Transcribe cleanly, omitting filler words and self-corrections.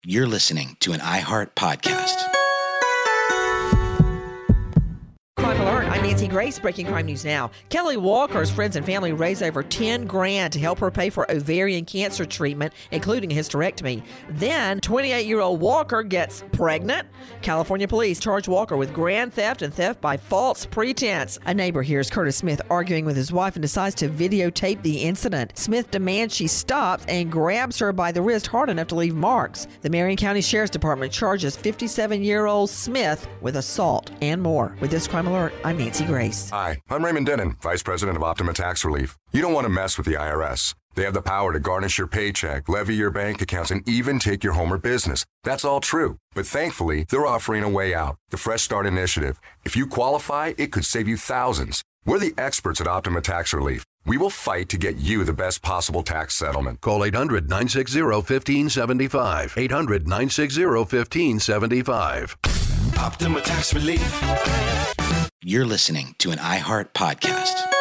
You're listening to an iHeart podcast. Crime Alert, I'm Nancy Grace. Breaking crime news now. Kelly Walker's friends and family raised over $10,000 to help her pay for ovarian cancer treatment, including a hysterectomy. Then, 28-year-old Walker gets pregnant. California police charge Walker with grand theft and theft by false pretense. A neighbor hears Curtis Smith arguing with his wife and decides to videotape the incident. Smith demands she stops and grabs her by the wrist hard enough to leave marks. The Marion County Sheriff's Department charges 57-year-old Smith with assault and more. With this Crime Alert, I'm Nancy Grace. Hi, I'm Raymond Denon, Vice President of Optima Tax Relief. You don't want to mess with the IRS. They have the power to garnish your paycheck, levy your bank accounts, and even take your home or business. That's all true. But thankfully, they're offering a way out, the Fresh Start Initiative. If you qualify, it could save you thousands. We're the experts at Optima Tax Relief. We will fight to get you the best possible tax settlement. Call 800-960-1575. 800-960-1575. Optima Tax Relief. You're listening to an iHeart podcast.